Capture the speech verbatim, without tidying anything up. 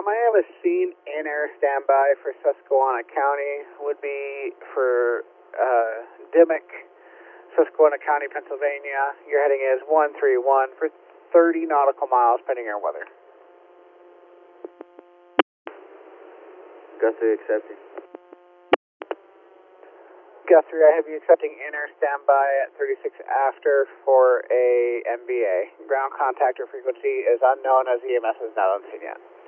Um, I have a scene in air standby for Susquehanna County. Would be for uh, Dimmock, Susquehanna County, Pennsylvania. Your heading is one three one for thirty nautical miles pending air weather. Guthrie accepting. Guthrie, I have you accepting in air standby at thirty-six after for a M B A. Ground contact or frequency is unknown as E M S is not unseen yet.